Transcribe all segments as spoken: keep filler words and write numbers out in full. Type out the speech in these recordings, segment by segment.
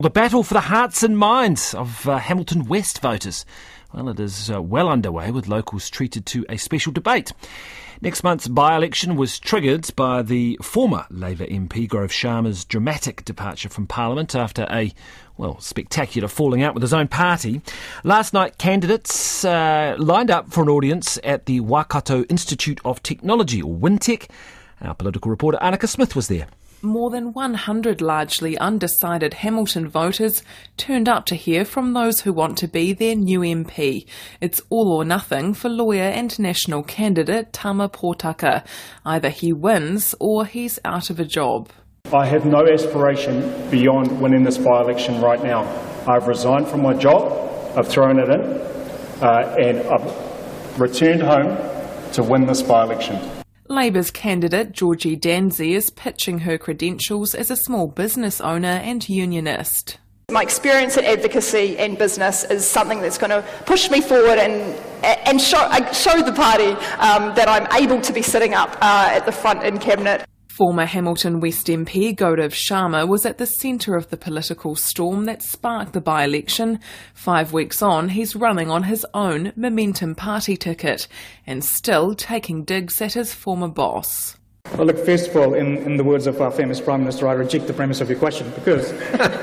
The battle for the hearts and minds of uh, Hamilton West voters. Well, it is uh, well underway, with locals treated to a special debate. Next month's by-election was triggered by the former Labour M P Grove Sharma's dramatic departure from Parliament after a, well, spectacular falling out with his own party. Last night, candidates uh, lined up for an audience at the Waikato Institute of Technology, or Wintech. Our political reporter Annika Smith was there. More than one hundred largely undecided Hamilton voters turned up to hear from those who want to be their new M P. It's all or nothing for lawyer and national candidate Tama Potaka. Either he wins or he's out of a job. I have no aspiration beyond winning this by-election right now. I've resigned from my job, I've thrown it in, uh, and I've returned home to win this by-election. Labour's candidate Georgie Danzy is pitching her credentials as a small business owner and unionist. My experience in advocacy and business is something that's going to push me forward and and show, show the party um, that I'm able to be sitting up uh, at the front in Cabinet. Former Hamilton West M P Grove Sharma was at the centre of the political storm that sparked the by-election. Five weeks on, he's running on his own Momentum Party ticket and still taking digs at his former boss. Well, look, first of all, in, in the words of our famous Prime Minister, I reject the premise of your question, because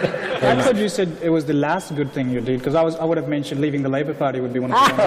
I thought you said it was the last good thing you did, because I was I would have mentioned leaving the Labour Party would be one of the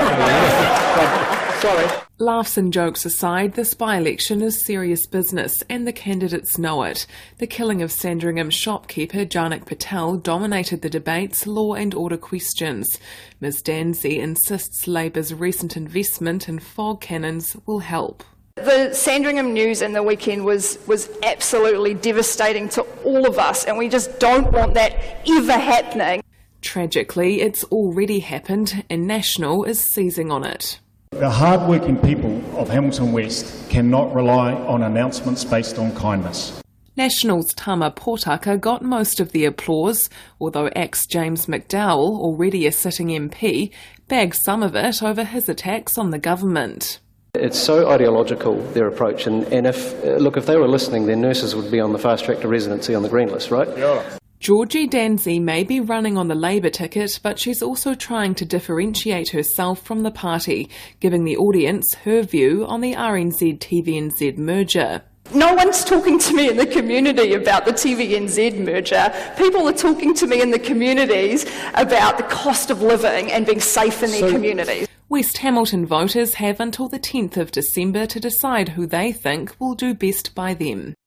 ones. Sorry. Laughs and jokes aside, this by-election is serious business, and the candidates know it. The killing of Sandringham shopkeeper Janak Patel dominated the debate's law and order questions. Miz Danzy insists Labour's recent investment in fog cannons will help. The Sandringham news in the weekend was, was absolutely devastating to all of us, and we just don't want that ever happening. Tragically, it's already happened, and National is seizing on it. The hard-working people of Hamilton West cannot rely on announcements based on kindness. National's Tama Potaka got most of the applause, although ex-James McDowell, already a sitting M P, bagged some of it over his attacks on the government. It's so ideological, their approach, and, and if, uh, look, if they were listening, their nurses would be on the fast track to residency on the green list, right? Yeah. Georgie Danzy may be running on the Labour ticket, but she's also trying to differentiate herself from the party, giving the audience her view on the R N Z T V N Z merger. No one's talking to me in the community about the T V N Z merger. People are talking to me in the communities about the cost of living and being safe in their so, communities. West Hamilton voters have until the tenth of December to decide who they think will do best by them.